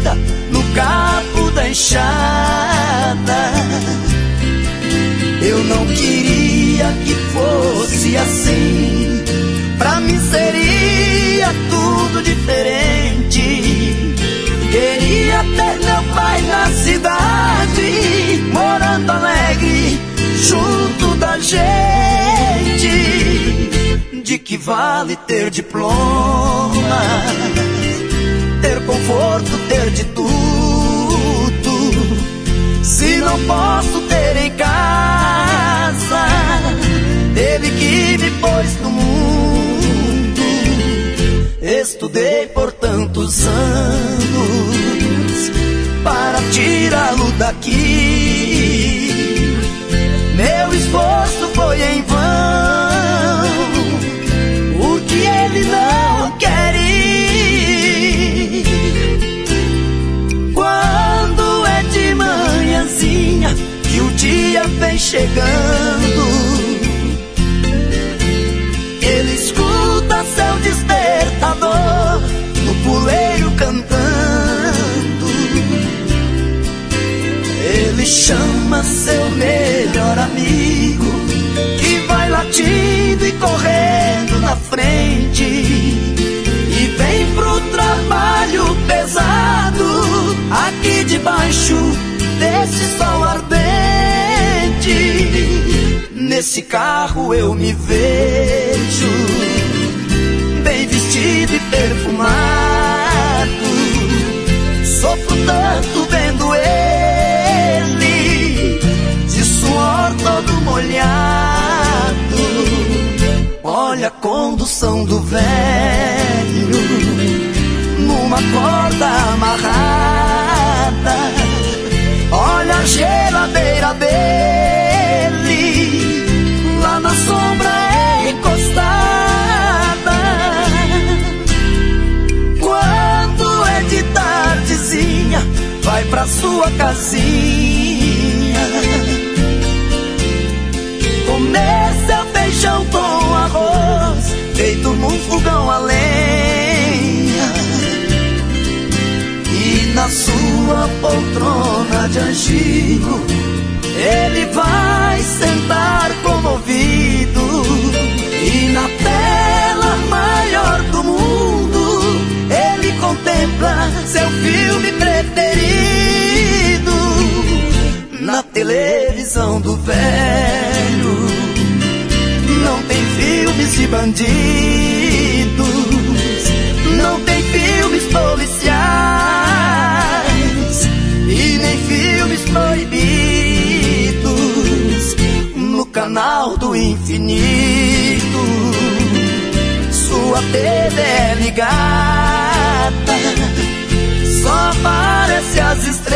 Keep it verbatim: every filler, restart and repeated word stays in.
vida no cabo da enxada. Eu não queria que fosse assim, pra mim seria tudo diferente. Queria ter meu pai na cidade, morando alegre junto da gente. De que vale ter diploma, ter conforto, ter de tudo, se não posso ter em casa ele que me pôs no mundo. Estudei por tantos anos para tirá-lo daqui, meu esforço foi em vão, o que ele não quer ir. Quando é de manhãzinha que o dia vem chegando, ele escuta seu despertador no puleiro cantando. Ele chama seu melhor amigo, que vai latindo e correndo na frente, e vem pro trabalho pesado, aqui debaixo desse sol ardente. Nesse carro eu me vejo, bem vestido e perfumado. Sofro tanto vendo ele, de suor todo molhado. Olha a condução do velho, numa corda amarrada. Olha a geladeira dele, lá na sombra encostada. Quando é de tardezinha, vai pra sua casinha comer seu feijão com arroz, feito num fogão a lenha. E na sua poltrona de angico ele vai sentar comovido, e na tela maior do mundo ele contempla seu filme preferido. Na televisão do velho não tem filmes de bandidos, não tem filmes policiais e nem filmes proibidos. No canal do infinito sua T V é ligada, só aparece as estrelas